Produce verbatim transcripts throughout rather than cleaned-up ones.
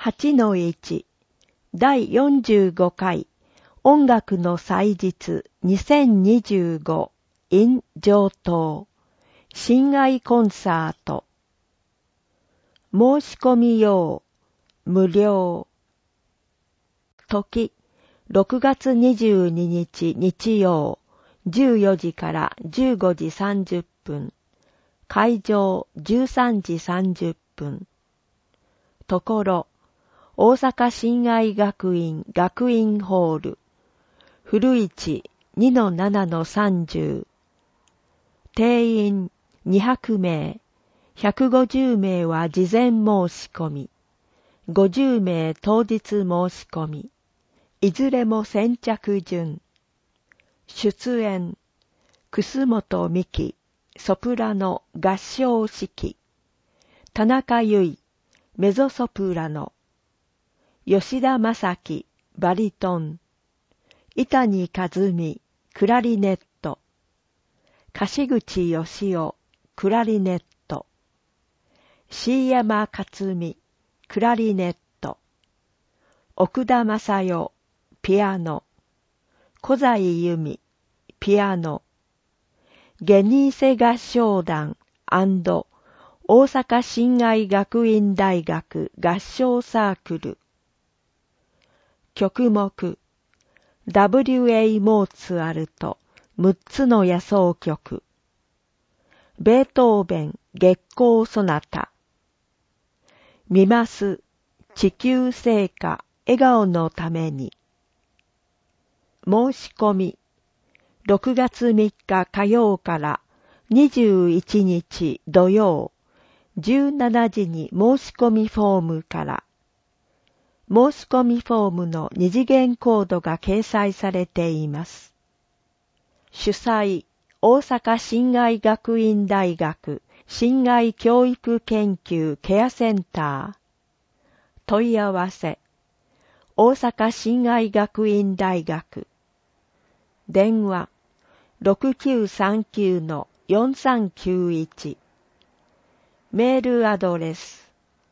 はちのいち だいよんじゅうごかい音楽の祭日にせんにじゅうご in 上東親愛コンサート申し込み用無料時ろくがつにじゅうににち日曜じゅうよじからじゅうごじさんじゅっぷん会場じゅうさんじさんじゅっぷんところ大阪親愛学院学院ホール古市 にのななのさんじゅう定員にひゃくめいひゃくごじゅうめいは事前申し込みごじゅうめい当日申し込みいずれも先着順出演楠本美希ソプラノ合唱指揮田中由衣メゾソプラノ吉田正樹バリトン伊谷和美クラリネット樫口義雄クラリネット椎山克美クラリネット奥田正代ピアノ小西由美ピアノゲニーセ合唱団&大阪親愛学院大学合唱サークル曲目 ダブリューエー モーツァルトむっつの野奏曲ベートーベン月光ソナタ見ます地球聖歌笑顔のために申し込みろくがつみっか火曜からにじゅういちにち土曜じゅうしちじに申し込みフォームから申し込みフォームの二次元コードが掲載されています。主催大阪親愛学院大学親愛教育研究ケアセンター問い合わせ大阪親愛学院大学電話 ろくきゅうさんきゅうのよんさんきゅういち メールアドレス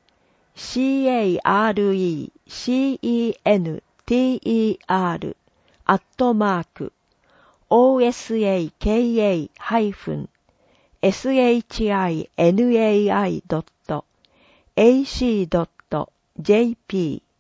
carecenter アットマーク osaka-shina-ac.jp